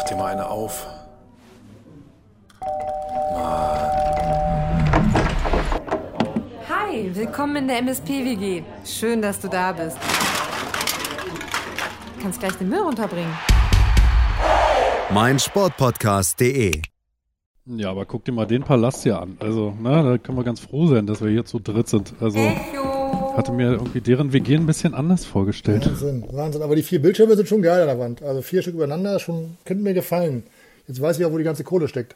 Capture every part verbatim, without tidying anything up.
dir mal eine auf. Hi, willkommen in der M S P W G. Schön, dass du da bist. Du kannst gleich den Müll runterbringen. mein Sportpodcast punkt de. Ja, aber guck dir mal den Palast hier an. Also, na, da können wir ganz froh sein, dass wir hier zu dritt sind. Also, Echo. hatte mir irgendwie deren W G ein bisschen anders vorgestellt. Wahnsinn, Wahnsinn. Aber die vier Bildschirme sind schon geil an der Wand. Also vier Stück übereinander, schon könnten mir gefallen. Jetzt weiß ich auch, wo die ganze Kohle steckt.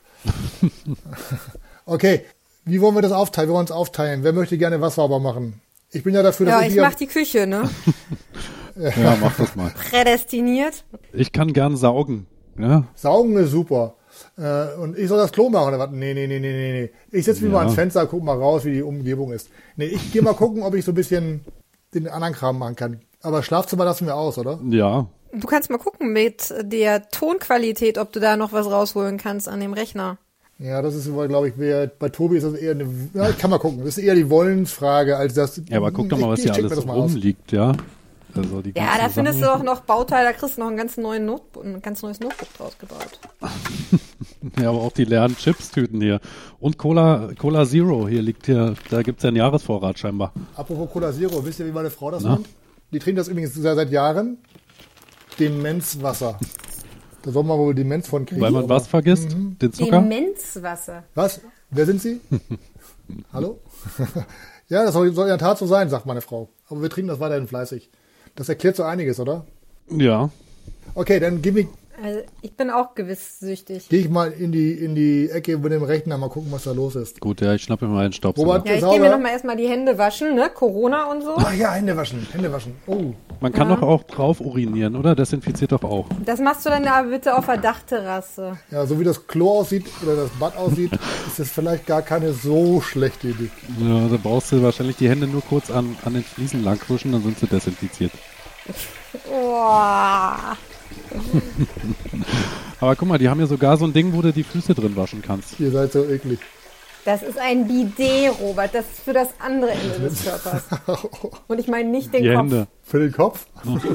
Okay, wie wollen wir das aufteilen? Wir wollen uns aufteilen. Wer möchte gerne was sauber machen? Ich bin ja dafür, dass Ja, ich ich hier... mach die Küche, ne? Ja, mach das mal. Prädestiniert. Ich kann gern saugen. Ja, Saugen ist super. Äh, und ich soll das Klo machen oder was? Nee, nee, nee, nee, nee, nee. Ich setze mich Ja. mal ans Fenster, guck mal raus, wie die Umgebung ist. Nee, ich gehe mal gucken, ob ich so ein bisschen den anderen Kram machen kann. Aber Schlafzimmer lassen wir aus, oder? ja. Du kannst mal gucken mit der Tonqualität, ob du da noch was rausholen kannst an dem Rechner. Ja, das ist, glaube ich, wer, bei Tobi ist das eher eine, ja, ich kann mal gucken. Das ist eher die Wollensfrage, als das. Ja, aber guck doch mal, was ich, hier ich check alles mir das mal aus. rumliegt, ja. Also die Ja, ganzen da findest du Sachen. auch noch Bauteile, da kriegst du noch einen ganz neuen Notebook, ein ganz neues Notebook draus gebaut. Ja, aber auch die leeren Chips-Tüten hier. Und Cola, Cola Zero, hier liegt hier, da gibt's ja einen Jahresvorrat scheinbar. Apropos Cola Zero, wisst ihr, wie meine Frau das Na? nennt? Die trinkt das übrigens seit Jahren. Demenzwasser. Da soll man wohl Demenz von kriegen. Weil man aber- was vergisst? Mhm. Den Zucker? Demenzwasser. Was? Wer sind Sie? Hallo? Ja, das soll, soll in der Tat so sein, sagt meine Frau. Aber wir trinken das weiterhin fleißig. Das erklärt so einiges, oder? Ja. Okay, dann gib mich, Also ich bin auch gewiss süchtig. gehe ich mal in die, in die Ecke mit dem Rechner, mal gucken, was da los ist. Gut, ja, ich schnappe mir mal einen Staubsauger. Robert? Ja, ich Sauber. gehe mir noch mal erstmal die Hände waschen, ne? Corona und so. Ach ja, Hände waschen, Hände waschen. Oh, Man kann Ja. doch auch drauf urinieren, oder? Desinfiziert doch auch. Das machst du dann aber bitte auf der Dachterrasse. ja, so wie das Klo aussieht oder das Bad aussieht, ist das vielleicht gar keine so schlechte Idee. Ja, da brauchst du wahrscheinlich die Hände nur kurz an, an den Fliesen langwischen, dann sind sie desinfiziert. Oh. Aber guck mal, die haben ja sogar so ein Ding, wo du die Füße drin waschen kannst. Ihr seid so eklig. Das ist ein Bidet, Robert. Das ist für das andere Ende des Körpers. Und ich meine nicht den Die Kopf. Hände. Für den Kopf?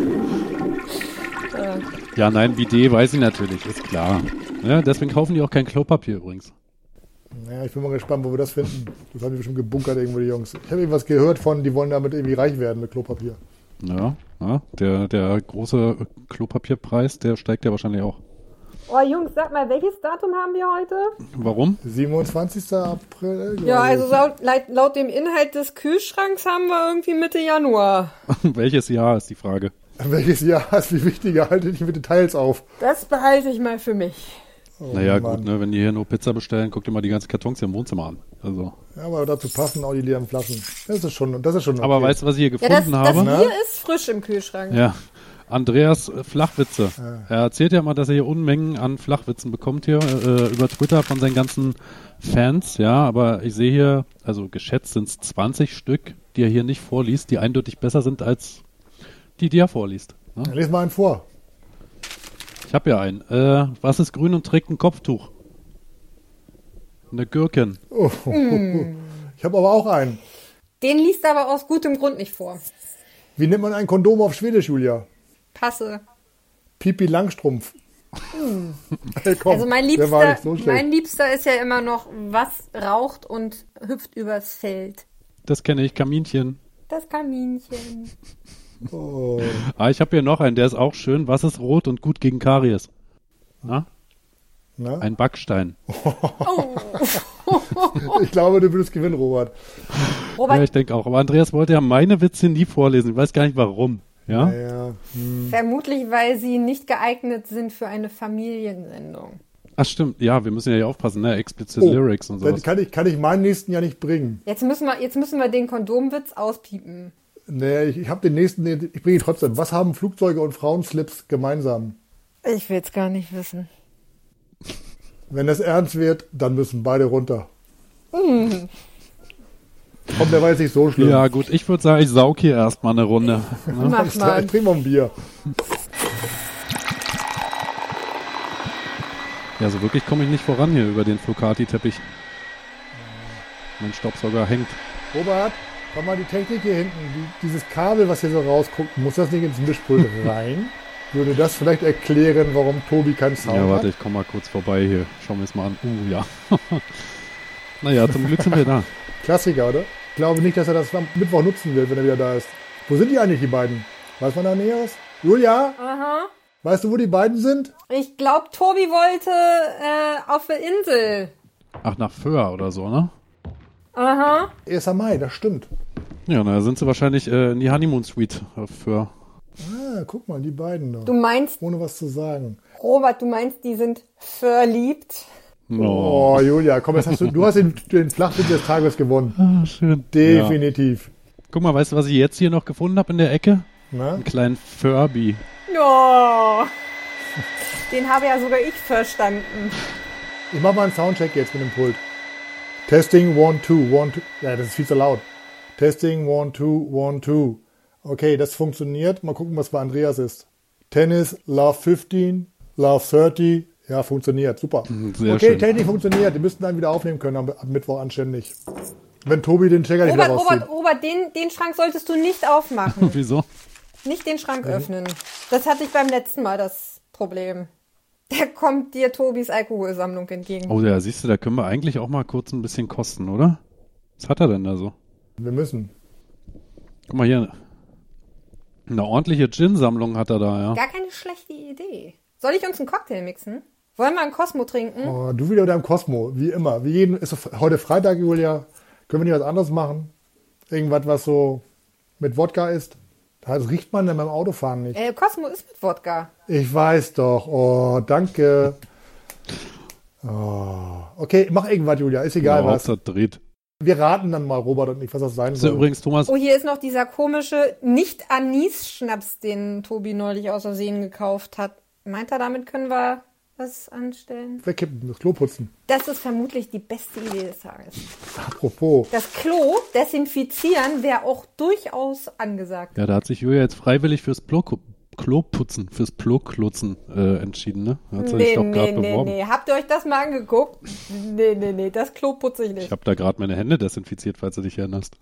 Ja, nein, Bidet weiß ich natürlich, ist klar. Ja, deswegen kaufen die auch kein Klopapier übrigens. Naja, ich bin mal gespannt, wo wir das finden. Das haben die bestimmt gebunkert irgendwo, die Jungs. Ich habe irgendwas gehört von, die wollen damit irgendwie reich werden mit Klopapier. Ja, ja der, der große Klopapierpreis, der steigt ja wahrscheinlich auch. Oh Jungs, sag mal, welches Datum haben wir heute? Warum? siebenundzwanzigsten April. Ja, glaub ich. also laut, laut, laut dem Inhalt des Kühlschranks haben wir irgendwie Mitte Januar. Welches Jahr ist die Frage? Welches Jahr ist wie wichtiger? Haltet dich mit Details auf. Das behalte ich mal für mich. Oh, Naja, Mann. gut, ne, wenn die hier nur Pizza bestellen, guck dir mal die ganzen Kartons hier im Wohnzimmer an. Also. Ja, aber dazu passen auch die leeren Flaschen. Das ist schon, das ist schon okay. Aber weißt du, was ich hier Ja, das, gefunden das habe? Bier ist frisch im Kühlschrank. Ja. Andreas äh, Flachwitze. Er erzählt ja mal, dass er hier Unmengen an Flachwitzen bekommt hier äh, über Twitter von seinen ganzen Fans, ja, aber ich sehe hier, also geschätzt sind es zwanzig Stück, die er hier nicht vorliest, die eindeutig besser sind als die, die er vorliest. Ne? Dann les mal einen vor. Ich habe ja einen. Äh, was ist grün und trägt ein Kopftuch? Eine Gürkin. Oh. Ich habe aber auch einen. Den liest er aber aus gutem Grund nicht vor. Wie nennt man ein Kondom auf Schwedisch, Julia? Passe. Pipi Langstrumpf. Hey, komm, Also mein der war Liebster, nicht so schlecht. mein Liebster ist ja immer noch, was raucht und hüpft übers Feld. Das kenne ich, Kaminchen. Das Kaminchen. Oh. Ah, ich habe hier noch einen, der ist auch schön. Was ist rot und gut gegen Karies? Na? Na? Ein Backstein. Ich glaube, du würdest gewinnen, Robert. Robert, Ja, ich denke auch. Aber Andreas wollte ja meine Witze nie vorlesen. Ich weiß gar nicht warum. Ja? Naja. Hm. vermutlich, weil sie nicht geeignet sind für eine Familiensendung. Ach stimmt. Ja, wir müssen ja hier aufpassen, ne? Explicit Oh, Lyrics und dann sowas. kann ich, kann ich meinen nächsten ja nicht bringen. Jetzt müssen wir, jetzt müssen wir den Kondomwitz auspiepen. Nee, ich, ich habe den nächsten, den- ich bringe ihn trotzdem. Was haben Flugzeuge und Frauenslips gemeinsam? Ich will es gar nicht wissen. Wenn es ernst wird, dann müssen beide runter. Komm, der war jetzt nicht so schlimm. Ja, gut. Ich würde sagen, ich saug hier erstmal eine Runde. Ne? Mach Alles klar, mal. ich trinke mal ein Bier. Ja, so wirklich komme ich nicht voran hier über den Flocati-Teppich. Mein Staubsauger hängt. Robert, komm mal die Technik hier hinten. Die, dieses Kabel, was hier so rausguckt, muss das nicht ins Mischpult rein? Würde das vielleicht erklären, warum Tobi keinen Sound Ja, warte, hat? ich komme mal kurz vorbei hier. Schauen wir es mal an. Uh, ja. Naja, zum Glück sind wir da. Klassiker, oder? Ich glaube nicht, dass er das am Mittwoch nutzen will, wenn er wieder da ist. Wo sind die eigentlich, die beiden? Weiß man da Näheres? Julia, Aha. weißt du, wo die beiden sind? Ich glaube, Tobi wollte äh, auf der Insel. Ach, nach Föhr oder so, ne? Aha. erster Mai, das stimmt. Ja, na, da sind sie wahrscheinlich äh, in die Honeymoon Suite äh, für. Ah, guck mal, die beiden da. Du meinst, Ohne was zu sagen. Robert, du meinst, die sind verliebt? No. Oh, Julia, komm, jetzt hast du, du hast den, den Flachwitz des Tages gewonnen. Ah, schön. Definitiv. Ja. Guck mal, weißt du, was ich jetzt hier noch gefunden habe in der Ecke? Na? Einen kleinen Furby. Oh. Den habe ja sogar ich verstanden. Ich mach mal einen Soundcheck jetzt mit dem Pult. Testing, one, two, one, two. Ja, das ist viel zu laut. Testing, one, two, one, two. Okay, das funktioniert. Mal gucken, was bei Andreas ist. Tennis, Love fünfzehn, Love dreißig. Ja, funktioniert. Super. Sehr okay, schön. Technik funktioniert. Die müssten dann wieder aufnehmen können am, am Mittwoch anständig. Wenn Tobi den Checker nicht wieder Robert, rauszieht. Robert, Robert, den, den Schrank solltest du nicht aufmachen. Wieso? Nicht den Schrank öffnen. Das hatte ich beim letzten Mal, das Problem. Da kommt dir Tobis Alkoholsammlung entgegen. Oh ja, siehst du, da können wir eigentlich auch mal kurz ein bisschen kosten, oder? Was hat er denn da so? Wir müssen. Guck mal hier. Eine ordentliche Gin-Sammlung hat er da, ja. Gar keine schlechte Idee. Soll ich uns einen Cocktail mixen? Wollen wir einen Cosmo trinken? Oh, du wieder mit deinem Cosmo, wie immer. Wie jeden, ist doch heute Freitag, Julia. Können wir nicht was anderes machen? Irgendwas, was so mit Wodka ist? Das riecht man dann beim Autofahren nicht. Äh, Cosmo ist mit Wodka. Ich weiß doch. Oh, danke. Oh. Okay, mach irgendwas, Julia. Ist egal Ja, was. Hauptsache dreht. Wir raten dann mal, Robert und ich, was das sein So, soll. übrigens, Thomas, Oh, hier ist noch dieser komische Nicht-Anis-Schnaps, den Tobi neulich aus Versehen gekauft hat. Meint er, damit können wir was anstellen? Wegkippen, das Klo putzen. Das ist vermutlich die beste Idee des Tages. Apropos. Das Klo desinfizieren wäre auch durchaus angesagt. ja, da hat sich Julia jetzt freiwillig fürs Plo Kloputzen, fürs Ploklutzen äh, entschieden, ne? Hat sie sich Nee, doch nee, gerade nee, beworben. nee. Habt ihr euch das mal angeguckt? Nee, nee, nee. Das Klo putze ich Ich nicht. habe da gerade meine Hände desinfiziert, falls du dich erinnerst.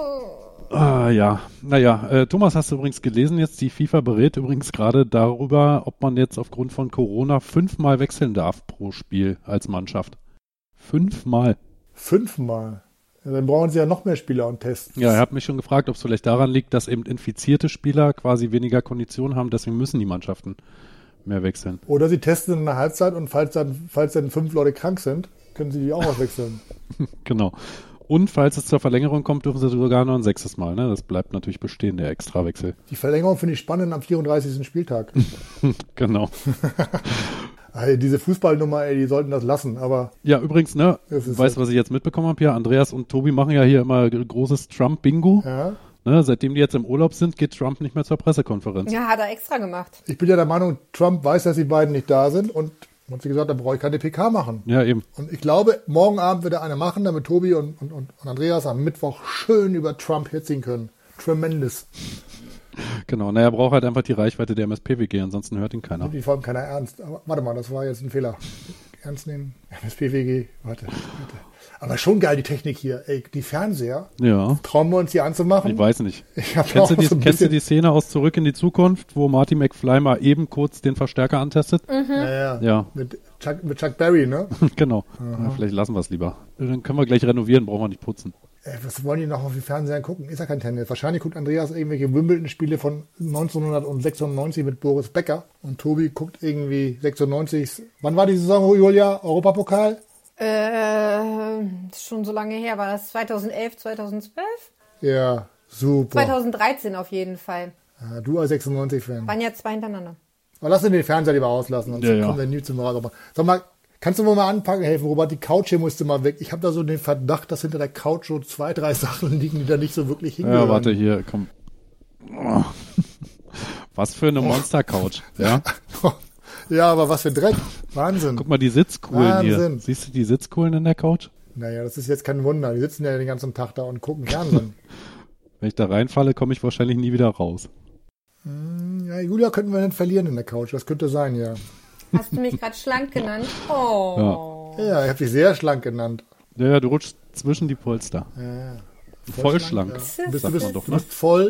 Ah, ja. Naja, äh, Thomas, hast du übrigens gelesen jetzt, die FIFA berät übrigens gerade darüber, ob man jetzt aufgrund von Corona fünfmal wechseln darf pro Spiel als Mannschaft. Fünfmal. Fünfmal. Ja, dann brauchen sie ja noch mehr Spieler und Tests. Ja, er hat mich schon gefragt, ob es vielleicht daran liegt, dass eben infizierte Spieler quasi weniger Kondition haben, deswegen müssen die Mannschaften mehr wechseln. Oder sie testen in der Halbzeit und falls dann, falls dann fünf Leute krank sind, können sie die auch auswechseln. Genau. Und falls es zur Verlängerung kommt, dürfen sie sogar noch ein sechstes Mal. Ne? Das bleibt natürlich bestehen, der Extrawechsel. Die Verlängerung finde ich spannend am vierunddreißigsten Spieltag. Genau. Also diese Fußballnummer, ey, die sollten das lassen, aber Ja, übrigens, ne, Das ist weißt du, was ich jetzt mitbekommen habe hier? Andreas und Tobi machen ja hier immer großes Trump-Bingo. ja. Ne? Seitdem die jetzt im Urlaub sind, geht Trump nicht mehr zur Pressekonferenz. Ja, hat er extra gemacht. Ich bin ja der Meinung, Trump weiß, dass die beiden nicht da sind und hat sie gesagt, da brauche ich keine P K machen. Ja, eben. Und ich glaube, morgen Abend wird er eine machen, damit Tobi und, und, und Andreas am Mittwoch schön über Trump herziehen können. Tremendous. Genau. Naja, er braucht halt einfach die Reichweite der M S P W G, ansonsten hört ihn keiner. Die vor allem keiner ernst. Aber warte mal, das war jetzt ein Fehler. Ernst nehmen. M S P W G. Warte, warte. Aber schon geil, die Technik hier. Ey, die Fernseher. Ja, Trauen wir uns die anzumachen? ich weiß nicht. Ich hab Kennst, du auch die, so ein kennst du bisschen- die Szene aus Zurück in die Zukunft, wo Marty McFly mal eben kurz den Verstärker antestet? Ja, ja. Ja. Mit Chuck, mit Chuck Berry, ne? Genau. Ja, vielleicht lassen wir es lieber. Dann können wir gleich renovieren, brauchen wir nicht putzen. Ey, was wollen die noch auf den Fernsehern gucken? Ist ja kein Tennis. Wahrscheinlich guckt Andreas irgendwelche Wimbledon-Spiele von neunzehnhundertsechsundneunzig mit Boris Becker. Und Tobi guckt irgendwie sechsundneunzig. Wann war die Saison, Julia? Europapokal? Äh, ist schon so lange her. War das zweitausendelf, zweitausendzwölf? Ja, super. zweitausenddreizehn auf jeden Fall. Ja, du als sechsundneunzig-Fan. Waren ja zwei hintereinander. Aber lass den Fernseher lieber auslassen, sonst Ja, ja. kommt der nie zum Raus. Sag mal, kannst du mir mal anpacken, helfen, Robert? Die Couch hier musste mal weg. Ich habe da so den Verdacht, dass hinter der Couch so zwei, drei Sachen liegen, die da nicht so wirklich hingehören. Ja, warte, hier, komm. Oh. Was für eine Monster-Couch, ja? Ja, aber was für Dreck. Wahnsinn. Guck mal, die Sitzkuhlen hier. Wahnsinn. Siehst du die Sitzkuhlen in der Couch? Naja, das ist jetzt kein Wunder. Die sitzen ja den ganzen Tag da und gucken Fernsehen. Wenn ich da reinfalle, komme ich wahrscheinlich nie wieder raus. Ja, Julia könnten wir nicht verlieren in der Couch. Das könnte sein, ja. Hast du mich gerade schlank genannt? Oh. Ja, ich habe dich sehr schlank genannt. Ja, ja, du rutschst zwischen die Polster. Ja. Voll schlank. Ja. Bist, du Sagt bist, man doch, du ne? bist voll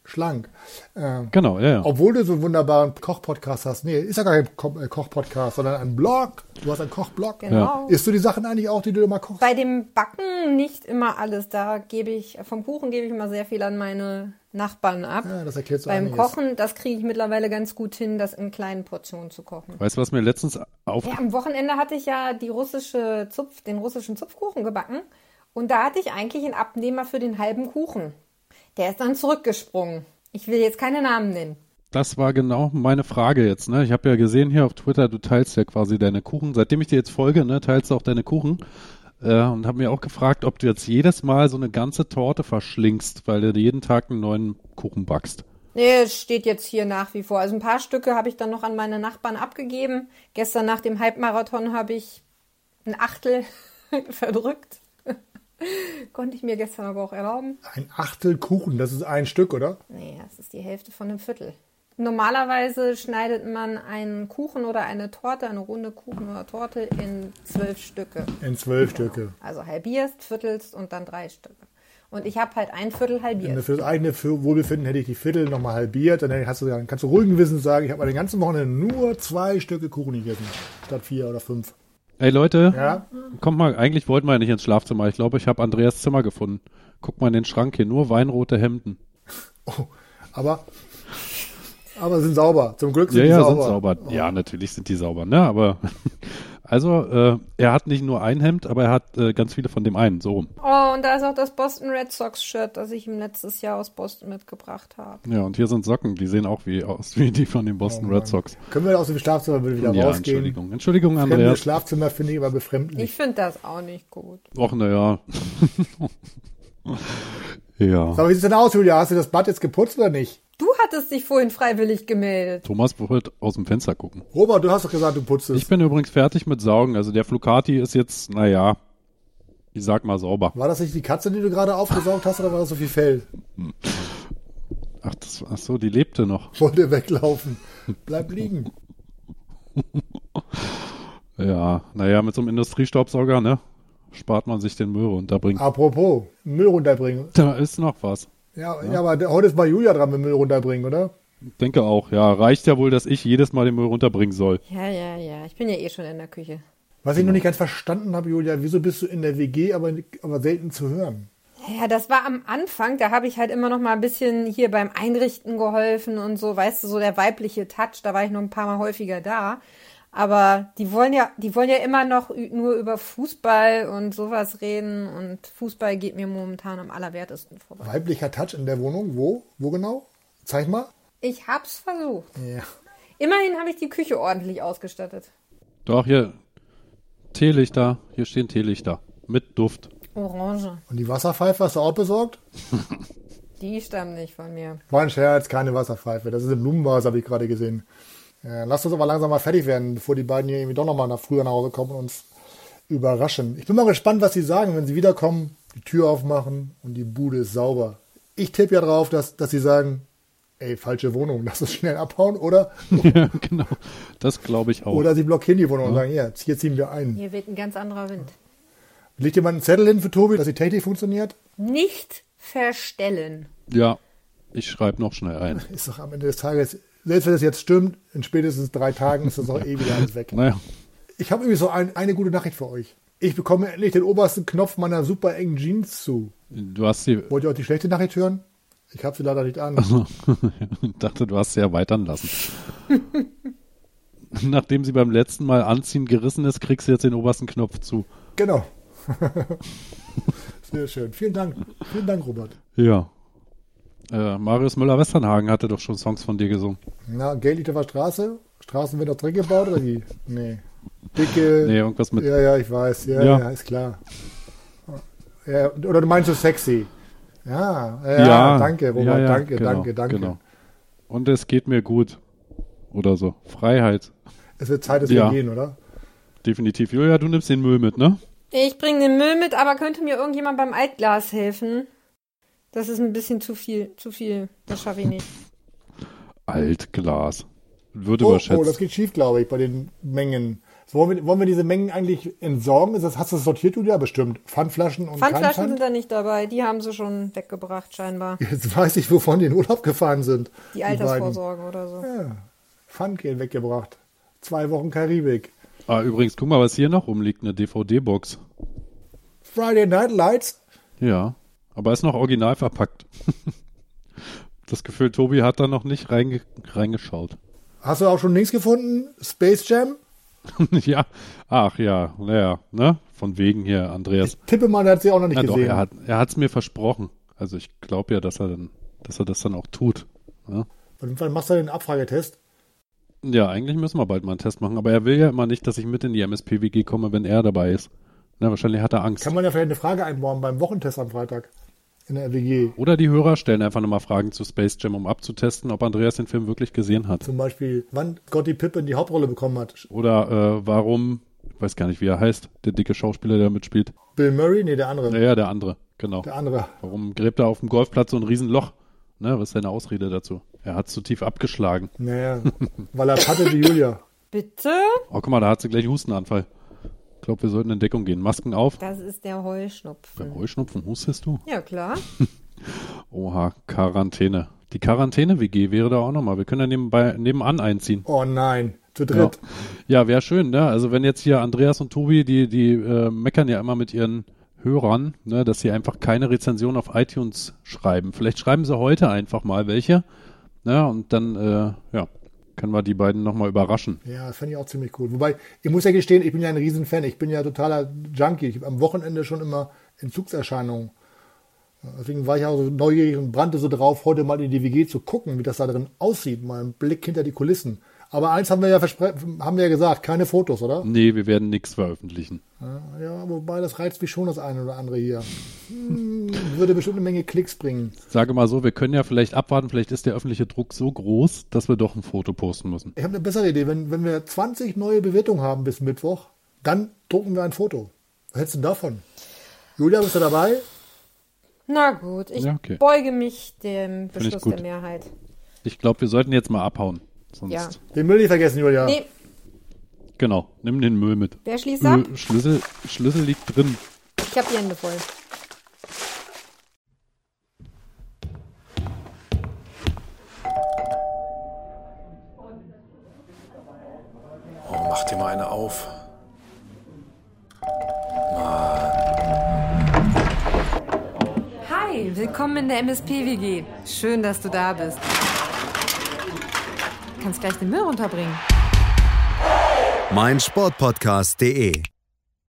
schlank. Äh, Genau, ja, ja. Obwohl du so einen wunderbaren Koch-Podcast hast. Nee, ist ja gar kein Ko- äh, Koch-Podcast, sondern ein Blog. Du hast einen Kochblog. Genau. Isst du die Sachen eigentlich auch, die du immer kochst? Bei dem Backen nicht immer alles. Da gebe ich, vom Kuchen gebe ich immer sehr viel an meine Nachbarn ab. Ja, das erklärt so Beim einiges. Kochen, das kriege ich mittlerweile ganz gut hin, das in kleinen Portionen zu kochen. Weißt du, was mir letztens auf... Ja, am Wochenende hatte ich ja die russische Zupf, den russischen Zupfkuchen gebacken. Und da hatte ich eigentlich einen Abnehmer für den halben Kuchen. Der ist dann zurückgesprungen. Ich will jetzt keine Namen nennen. Das war genau meine Frage jetzt, ne? Ich habe ja gesehen hier auf Twitter, du teilst ja quasi deine Kuchen. Seitdem ich dir jetzt folge, ne, teilst du auch deine Kuchen. Äh, und habe mir auch gefragt, ob du jetzt jedes Mal so eine ganze Torte verschlingst, weil du jeden Tag einen neuen Kuchen backst. Nee, es steht jetzt hier nach wie vor. Also ein paar Stücke habe ich dann noch an meine Nachbarn abgegeben. Gestern nach dem Halbmarathon habe ich ein Achtel verdrückt. Konnte ich mir gestern aber auch erlauben. Ein Achtel Kuchen, das ist ein Stück, oder? Nee, das ist die Hälfte von einem Viertel. Normalerweise schneidet man einen Kuchen oder eine Torte, eine runde Kuchen oder Torte in zwölf Stücke. In zwölf Stücke. Also halbierst, viertelst und dann drei Stücke. Und ich habe halt ein Viertel halbiert. Für das eigene Wohlbefinden hätte ich die Viertel nochmal halbiert. Dann hast du, dann kannst du ruhigen Gewissens sagen, ich habe meine ganzen Wochenende nur zwei Stücke Kuchen gegessen. Statt vier oder fünf. Ey Leute, Ja? kommt mal, eigentlich wollten wir ja nicht ins Schlafzimmer. Ich glaube, ich habe Andreas Zimmer gefunden. Guck mal in den Schrank hier, nur weinrote Hemden. Oh, aber, aber sind sauber. Zum Glück sind Ja, die ja, sauber. sind sauber. Ja, natürlich sind die sauber, ne? Aber also, äh, er hat nicht nur ein Hemd, aber er hat äh, ganz viele von dem einen, so rum. Oh, und da ist auch das Boston Red Sox Shirt, das ich ihm letztes Jahr aus Boston mitgebracht habe. Ja, und hier sind Socken, die sehen auch wie aus wie die von den Boston Oh Red Mann. Sox. Können wir aus dem Schlafzimmer bitte wieder Ja, rausgehen? Entschuldigung. Entschuldigung, Fremdes Andreas. Schlafzimmer finde ich aber befremdlich. Ich finde das auch nicht gut. Och, naja. Ja. Aber wie sieht es denn aus, Julia? Hast du das Bad jetzt geputzt oder nicht? Du hattest dich vorhin freiwillig gemeldet. Thomas wird aus dem Fenster gucken. Robert, du hast doch gesagt, du putzt es. Ich bin übrigens fertig mit Saugen. Also der Flucati ist jetzt, naja, ich sag mal sauber. War das nicht die Katze, die du gerade aufgesaugt hast, oder war das so viel Fell? Ach, das, ach so, die lebte noch. Wollte weglaufen. Bleib liegen. Ja, naja, mit so einem Industriestaubsauger, ne, spart man sich den Müll runterbringen. Apropos, Müll runterbringen. Da ist noch was. Ja, ja. aber der- heute ist mal Julia dran mit Müll runterbringen, oder? Denke auch, ja. Reicht ja wohl, dass ich jedes Mal den Müll runterbringen soll. Ja, ja, ja. Ich bin ja eh schon in der Küche. Was ich noch nicht ganz verstanden habe, Julia, wieso bist du in der W G, aber, aber selten zu hören? Ja, das war am Anfang, da habe ich halt immer noch mal ein bisschen hier beim Einrichten geholfen und so, weißt du, so der weibliche Touch, da war ich noch ein paar Mal häufiger da. Aber die wollen ja, die wollen ja immer noch ü- nur über Fußball und sowas reden und Fußball geht mir momentan am allerwertesten vorbei. Weiblicher Touch in der Wohnung? Wo? Wo genau? Zeig mal. Ich hab's versucht. Ja. Immerhin habe ich die Küche ordentlich ausgestattet. Doch, hier, Teelichter, hier stehen Teelichter. Mit Duft. Orange. Und die Wasserpfeife hast du auch besorgt? Die stammt nicht von mir. War ein Scherz, keine Wasserpfeife. Das ist ein Blumenvase, habe ich gerade gesehen. Ja, lass uns aber langsam mal fertig werden, bevor die beiden hier irgendwie doch nochmal nach früher nach Hause kommen und uns überraschen. Ich bin mal gespannt, was sie sagen, wenn sie wiederkommen, die Tür aufmachen und die Bude ist sauber. Ich tippe ja drauf, dass, dass sie sagen, ey, falsche Wohnung, lass uns schnell abhauen, oder? Ja, genau. Das glaube ich auch. Oder sie blockieren die Wohnung und sagen, ja, hier ziehen wir ein. Hier weht ein ganz anderer Wind. Legt jemand einen Zettel hin für Tobi, dass die Technik funktioniert? Nicht verstellen. Ja, ich schreibe noch schnell ein. Ist doch am Ende des Tages, selbst wenn das jetzt stimmt, in spätestens drei Tagen ist das auch eh wieder alles weg. Naja, Ich habe irgendwie so ein, eine gute Nachricht für euch. Ich bekomme endlich den obersten Knopf meiner super engen Jeans zu. du hast sie, Wollt ihr auch die schlechte Nachricht hören? Ich habe sie leider nicht an. ich dachte, du hast sie erweitern lassen. Nachdem sie beim letzten Mal anziehen gerissen ist, kriegst du jetzt den obersten Knopf zu. Genau. Sehr schön. Vielen Dank. Vielen Dank, Robert. Ja. Äh, Marius Müller-Westernhagen hatte doch schon Songs von dir gesungen. Na, Geld liegt auf der Straße? Straßen werden doch drin gebaut oder wie? Nee. Dicke. Nee, irgendwas mit. Ja, ja, ich weiß. Ja, ja, Ja. ist klar. Ja, oder du meinst so sexy? Ja, ja, Ja, danke, Robert. ja, ja, danke, genau, danke, danke. Genau. Und es geht mir gut. Oder so. Freiheit. Es wird Zeit, dass Ja. wir gehen, oder? Definitiv. Julia, du nimmst den Müll mit, ne? Ich bringe den Müll mit, aber könnte mir irgendjemand beim Altglas helfen? Das ist ein bisschen zu viel, zu viel. Das schaffe ich nicht. Altglas. Wird Oh, überschätzt. oh, das geht schief, glaube ich, bei den Mengen. So, wollen, wir, wollen wir diese Mengen eigentlich entsorgen? Ist das, hast du das sortiert, Julia? Bestimmt. Pfandflaschen und Pfandflaschen kein Pfand? sind da nicht dabei. Die haben sie schon weggebracht, scheinbar. Jetzt weiß ich, wovon die in Urlaub gefahren sind. Die Altersvorsorge oder so. Ja, Pfandgeld weggebracht. Zwei Wochen Karibik. Ah, übrigens, guck mal, was hier noch rumliegt. Eine D V D-Box. Friday Night Lights? Ja, aber ist noch original verpackt. Das Gefühl, Tobi hat da noch nicht reinge reingeschaut. Hast du auch schon links gefunden? Space Jam? Ja, ach ja, naja, ne? Von wegen hier, Andreas. Ich tippe mal, der hat sie auch noch nicht Na gesehen. doch, er hat er hat's mir versprochen. Also ich glaube ja, dass er dann, dass er das dann auch tut. Ja? Und wann machst du den Abfragetest? Ja, eigentlich müssen wir bald mal einen Test machen, aber er will ja immer nicht, dass ich mit in die M S P W G komme, wenn er dabei ist. Na, wahrscheinlich hat er Angst. Kann man ja vielleicht eine Frage einbauen beim Wochentest am Freitag in der W G. Oder die Hörer stellen einfach nochmal Fragen zu Space Jam, um abzutesten, ob Andreas den Film wirklich gesehen hat. Zum Beispiel, wann Scottie Pippen die Hauptrolle bekommen hat. Oder äh, warum, ich weiß gar nicht, wie er heißt, der dicke Schauspieler, der mitspielt. Bill Murray? Nee, der andere. Naja, der andere, genau. Der andere. Warum gräbt er auf dem Golfplatz so ein Riesenloch? Ne, was ist seine Ausrede dazu? Er hat zu tief abgeschlagen. Naja, weil er hatte wie Julia. Bitte? Oh, guck mal, da hat sie gleich einen Hustenanfall. Ich glaube, wir sollten in Deckung gehen. Masken auf. Das ist der Heuschnupfen. Beim Heuschnupfen hustest du? Ja, klar. Oha, Quarantäne. Die Quarantäne-W G wäre da auch nochmal. Wir können ja nebenbei, nebenan einziehen. Oh nein, zu dritt. Ja, ja wäre schön, ne? Also wenn jetzt hier Andreas und Tobi, die, die äh, meckern ja immer mit ihren Hörern, ne, dass sie einfach keine Rezension auf iTunes schreiben. Vielleicht schreiben sie heute einfach mal welche. Ne? Und dann, äh, ja, können wir die beiden nochmal überraschen. Ja, das fände ich auch ziemlich cool. Wobei, ich muss ja gestehen, ich bin ja ein Riesenfan. Ich bin ja totaler Junkie. Ich habe am Wochenende schon immer Entzugserscheinungen. Deswegen war ich auch so neugierig und brannte so drauf, heute mal in die W G zu gucken, wie das da drin aussieht. Mal ein Blick hinter die Kulissen. Aber eins haben wir ja haben wir ja gesagt, keine Fotos, oder? Nee, wir werden nichts veröffentlichen. Ja, ja, wobei das reizt mich schon das eine oder andere hier. Hm, würde bestimmt eine Menge Klicks bringen. Sage mal so, wir können ja vielleicht abwarten, vielleicht ist der öffentliche Druck so groß, dass wir doch ein Foto posten müssen. Ich habe eine bessere Idee. Wenn, wenn wir zwanzig neue Bewertungen haben bis Mittwoch, dann drucken wir ein Foto. Was hältst du denn davon? Julia, bist du dabei? Na gut, ich Ja, okay. beuge mich dem Find ich Beschluss gut. der Mehrheit. Ich glaube, wir sollten jetzt mal abhauen. Sonst, Ja. Den Müll nicht vergessen, Julia. Nee, Genau, nimm den Müll mit. wer schließt ab? Müll, Schlüssel, Schlüssel liegt drin. Ich habe die Hände voll. Oh, mach dir mal eine auf. Hi, willkommen in der M S P W G. Schön, dass du da bist. Du kannst gleich den Müll runterbringen. mein Sportpodcast punkt de